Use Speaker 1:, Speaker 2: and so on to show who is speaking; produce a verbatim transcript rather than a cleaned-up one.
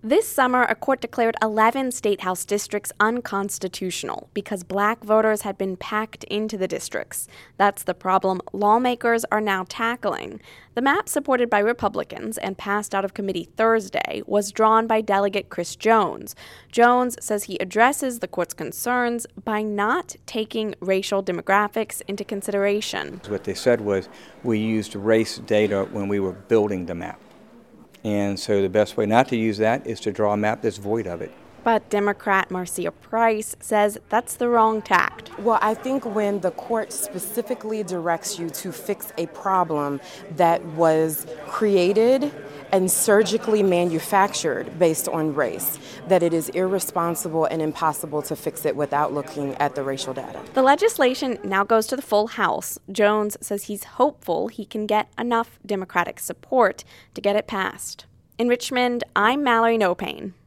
Speaker 1: This summer, a court declared eleven state house districts unconstitutional because black voters had been packed into the districts. That's the problem lawmakers are now tackling. The map, supported by Republicans and passed out of committee Thursday, was drawn by Delegate Chris Jones. Jones says he addresses the court's concerns by not taking racial demographics into consideration.
Speaker 2: What they said was we used race data when we were building the map. And so the best way not to use that is to draw a map that's void of it.
Speaker 1: But Democrat Marcia Price says that's the wrong tact.
Speaker 3: Well, I think when the court specifically directs you to fix a problem that was created and surgically manufactured based on race, that it is irresponsible and impossible to fix it without looking at the racial data.
Speaker 1: The legislation now goes to the full House. Jones says he's hopeful he can get enough Democratic support to get it passed. In Richmond, I'm Mallory Nopane.